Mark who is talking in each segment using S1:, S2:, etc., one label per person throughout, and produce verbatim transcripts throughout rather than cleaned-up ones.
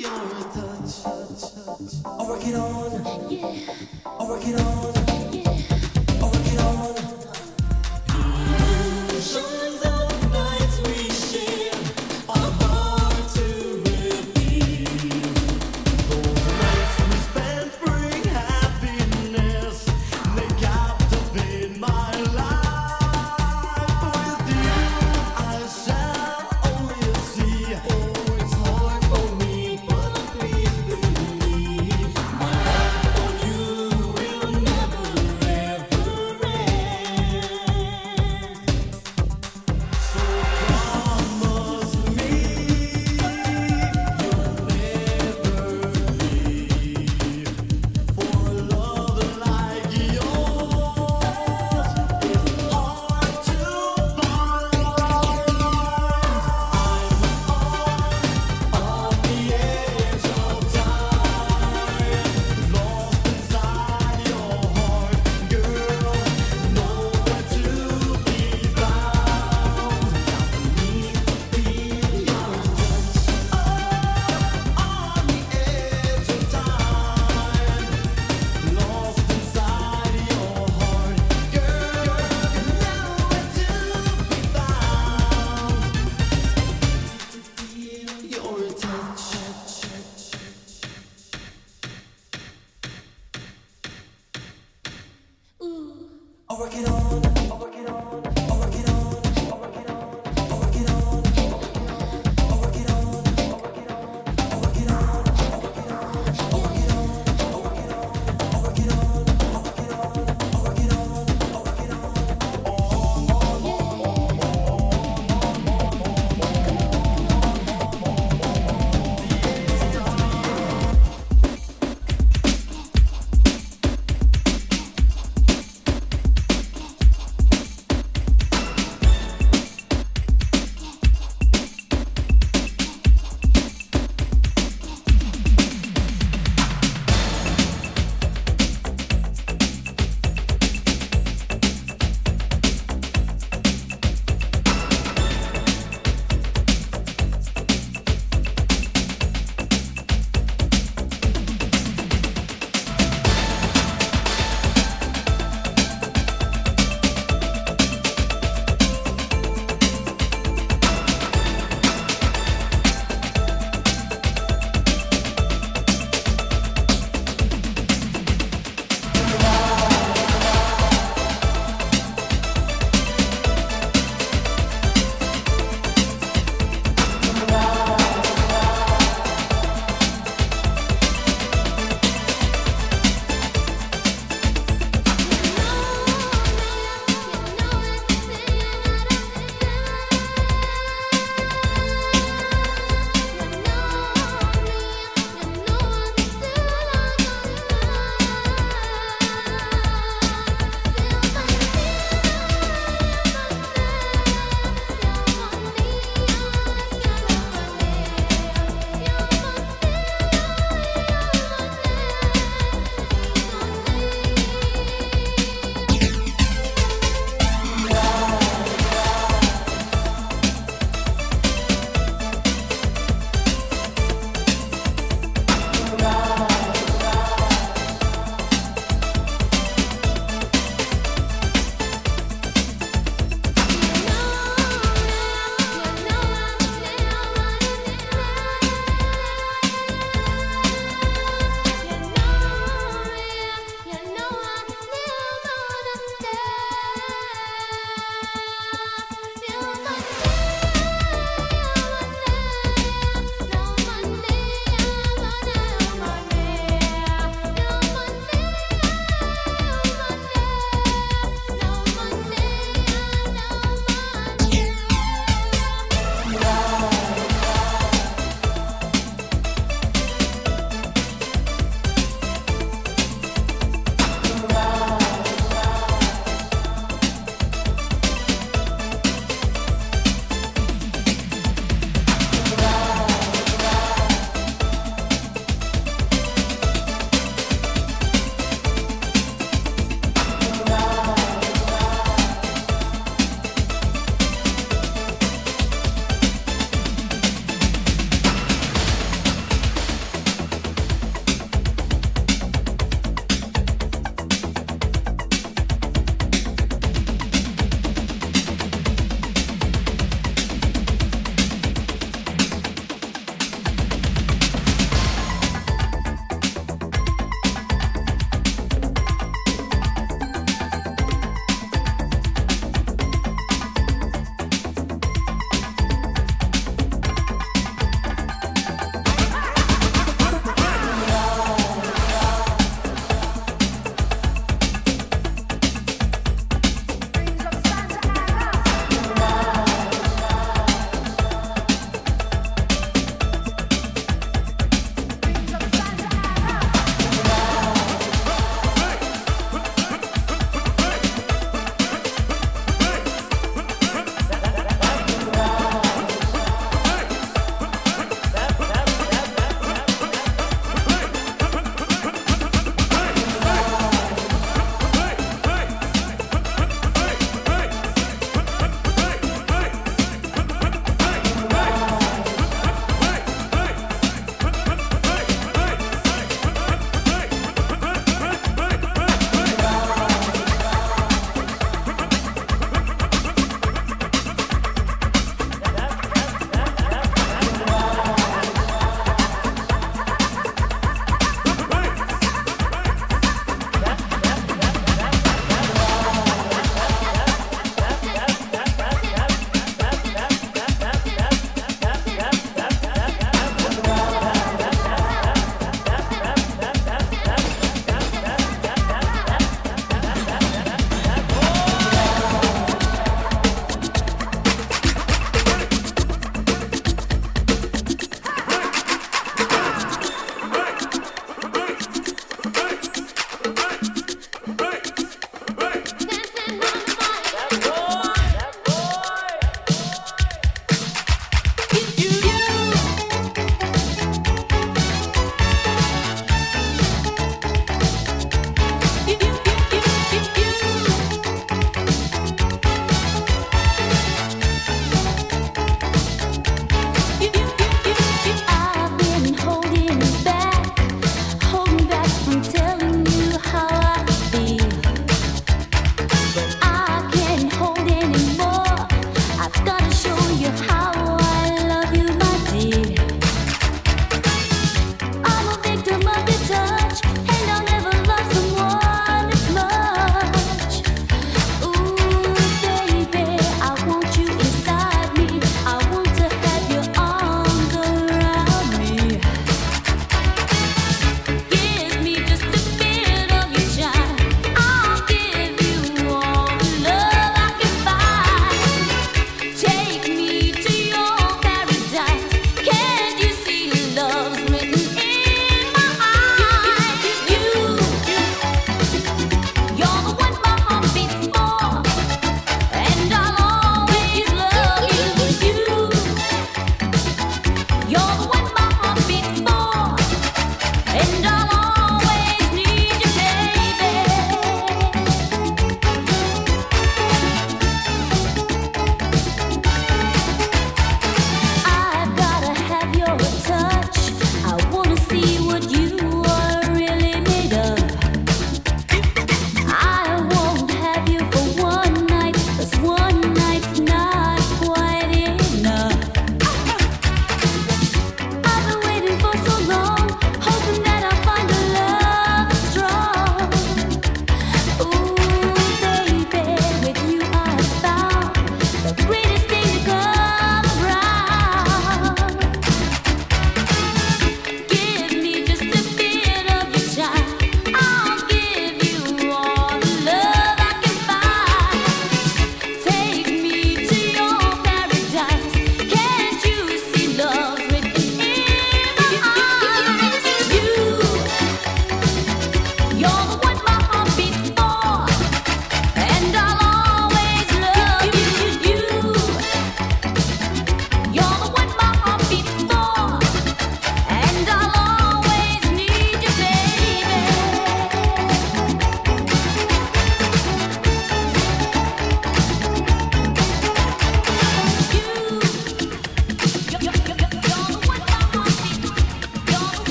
S1: Never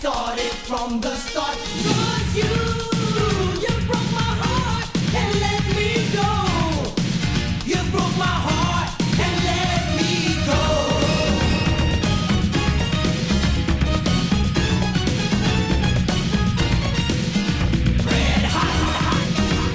S1: started from the start. 'Cause you, you broke my heart and let me go. You broke my heart and let me go. Red hot, hot.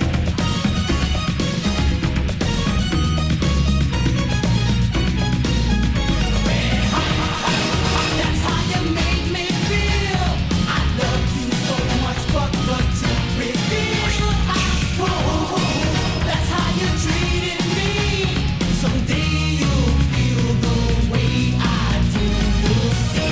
S1: Red hot, hot. That's how you made me feel. I loved you so much, but but to reveal I suppose that's how you treated me. Someday you'll feel the way I do. You'll see.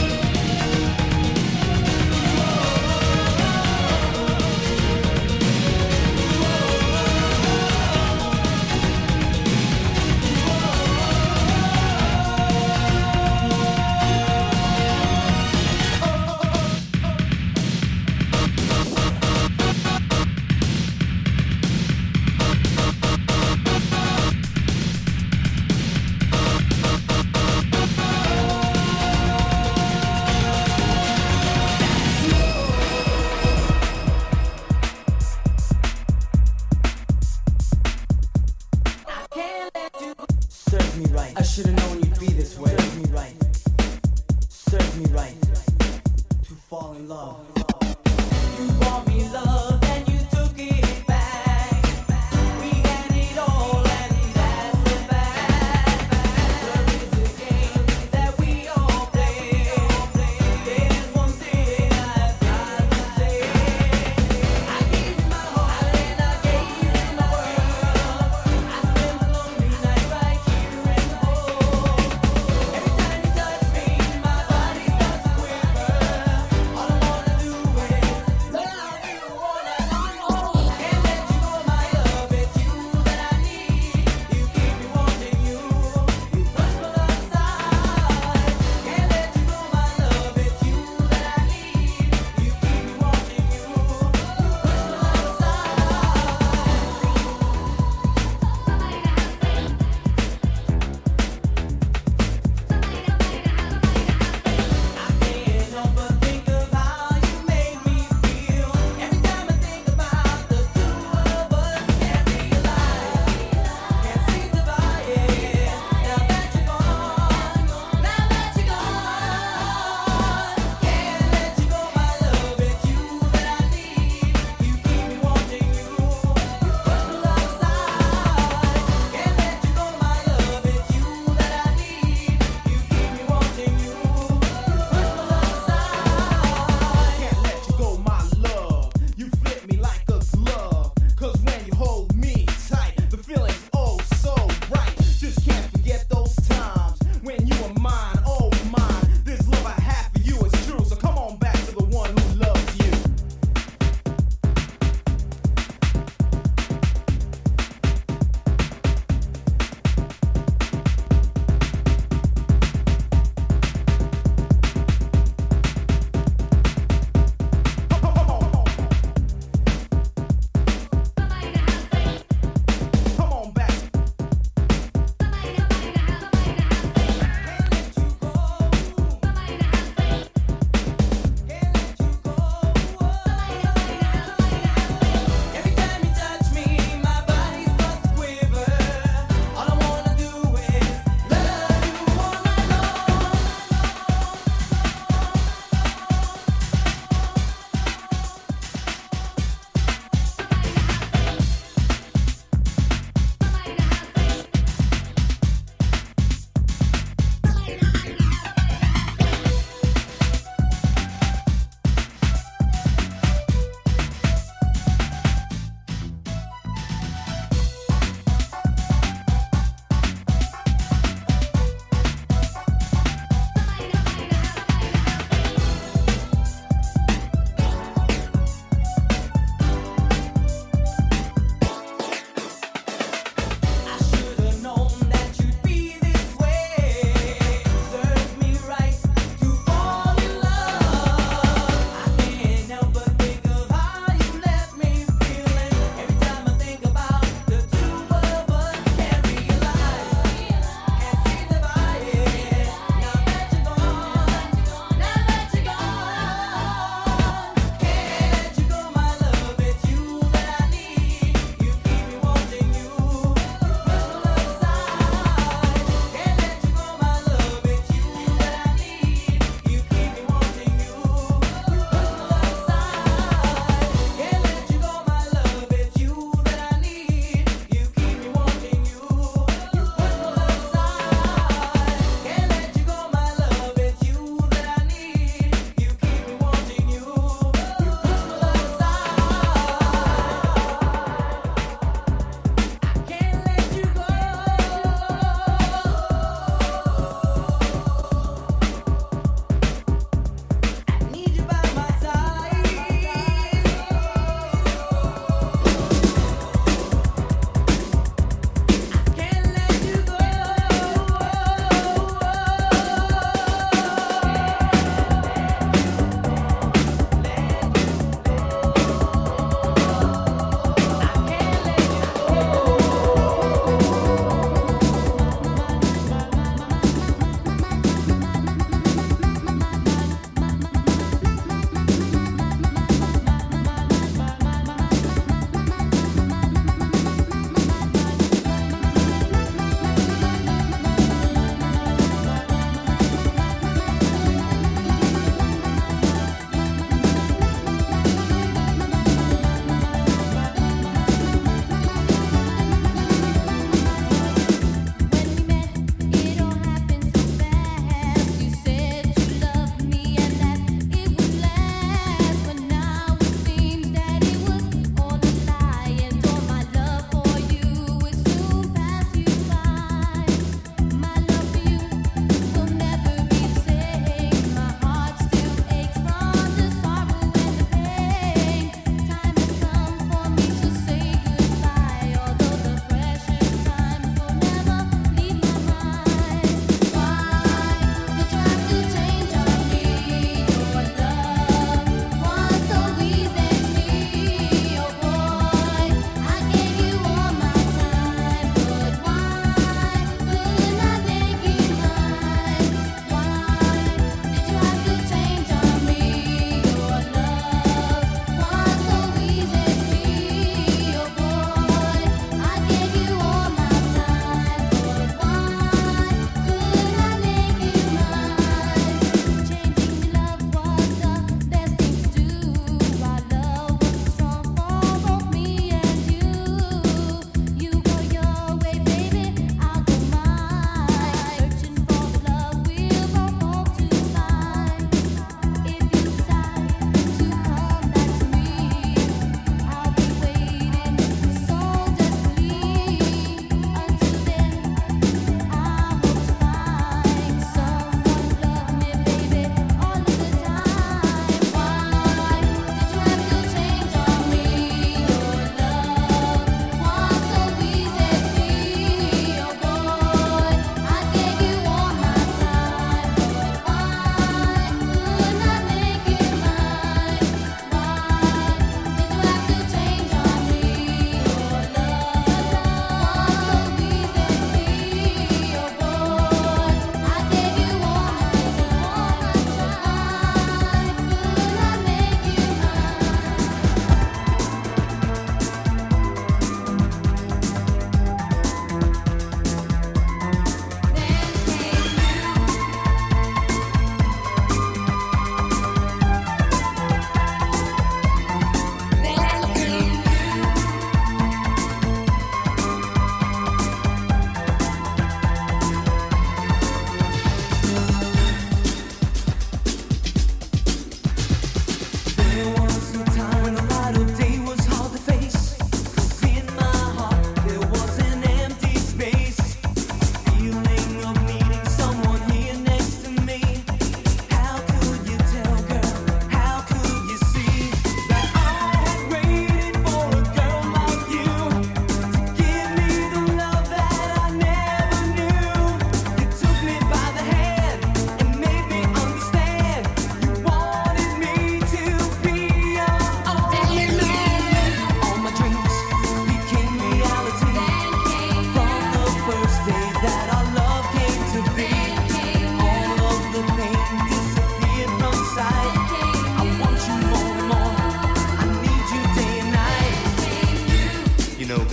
S2: Serve me right. I should have known you'd be this way. Serve me right. Serve me right. To fall in love. You bought me love and you took it back. We had it all and that's the fact. Love is a game that we all play. There's one thing I've got to say. I gave you my heart and I gave you my world. I spent a lonely night right here in the hole. Every time you touch me, my body starts to quiver. All I wanna do is love you.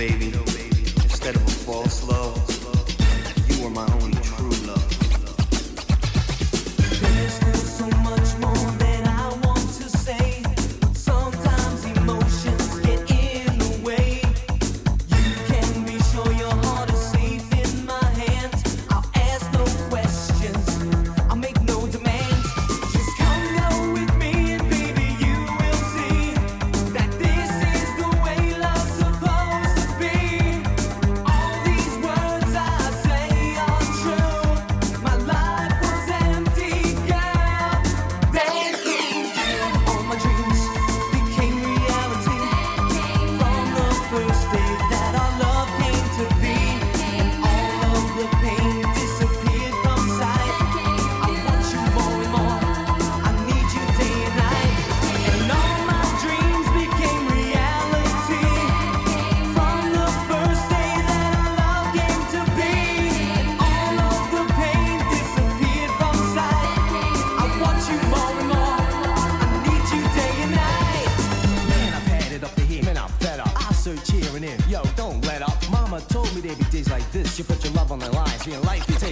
S3: baby, instead of a false love, you were my only true love.
S2: There's still so much more that I want to say. Sometimes emotions get in the way. You can be sure your heart is safe in my hands. I'll ask no questions, I'll make no demands. Just come go with me and baby you will see that this is the way love's supposed to be. All these words I say are true. My life was empty, girl. Then came you. All my dreams became reality. From the first day that our love came to be, and all of the pain disappeared from sight. I want you more and more. I need you day and night. And all my dreams became reality. From the first day that our love came to be, and all of the pain disappeared from sight. I want you more and more. I need you day and night.
S4: Man, I've had it up to here, man, I'm fed up. I search here and there, yo, don't let up. Mama told me there'd be days like this. You put your love on the line, seeing life be taken